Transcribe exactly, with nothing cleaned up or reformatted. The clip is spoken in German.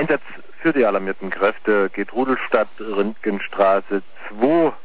Einsatz für die alarmierten Kräfte geht Rudelstadt, Röntgenstraße zwei